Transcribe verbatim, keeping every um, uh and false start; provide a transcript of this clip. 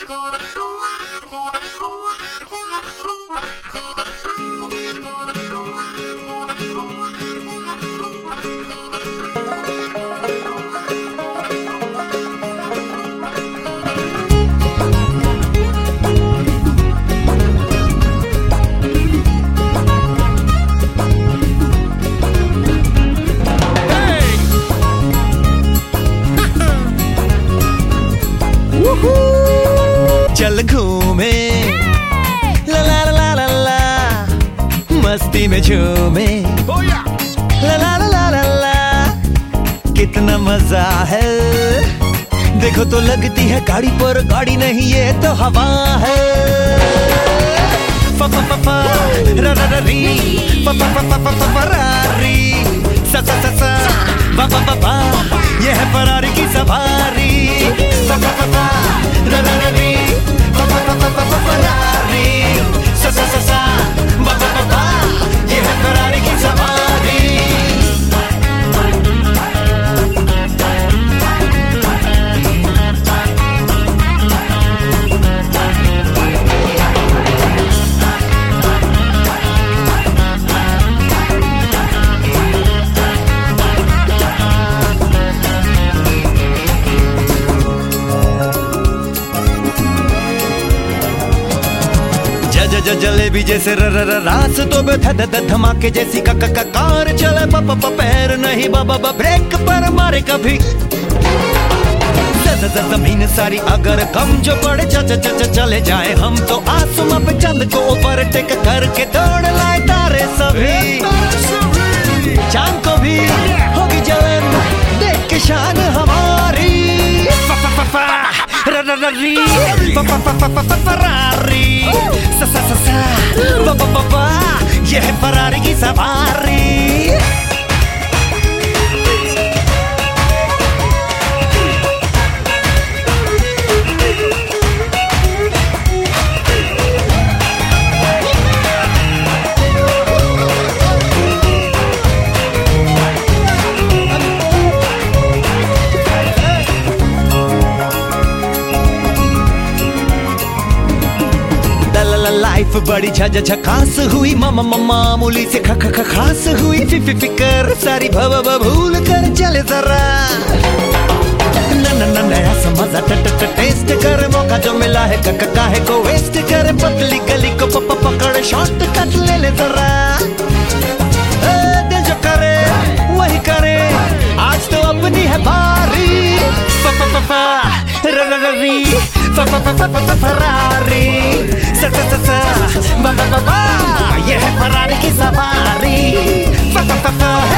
चल घूमे ला ला ला ला ला, मस्ती में झूमे ला ला ला ला ला ला, कितना मजा है। देखो तो लगती है गाड़ी पर गाड़ी नहीं ये तो हवा है। फ फ फ फ र र र री, फ फ फ फ फ फ फरारी, सा सा सा सा बा बा बा बा, ये है फरारी की सवारी। फ फ फ फ र र र री, फ फ फ फ फ फरारी, सा सा सा सा बा बा बा बा, ये है फरारी की सवारी। ज जलेबी जैसे र र र रास तो ध ध ध धमाके जैसी क क कार चले प प प पैर नहीं ब ब ब ब्रेक पर मारे कभी। ज ज ज जमीन सारी अगर कम जो पड़े च च च च चले जाए हम तो आसमां पे चंद को ऊपर टेक करके दौड़ लाए तारे सभी। चांद को भी होगी जलन देख के शान हमारी। फ फ फ फ र र र री, फ फ फ फ फ फरारी, सा सा सा सा बा बा बा बा, ये है फरारी की सवारी। लाइफ बड़ी झझ झकास हुई, मामा मामूली से ख ख खास हुई। फि फि फिकर सारी भव भव भूल कर चले जरा, न न न नया सा मजा ट ट ट टेस्ट कर। मौका जो मिला है क क काहे को वेस्ट कर। पतली गली को प प पकड़ शॉर्ट कट ले ले जरा। ए, दिल जो करे वही करे, आज तो अपनी है बारी। फ फ फ फ र र र री, फ फ फ फ फ फरारी, सा सा सा सा बा बा बा बा, ये है फरारी की सवारी। फ फ फ फ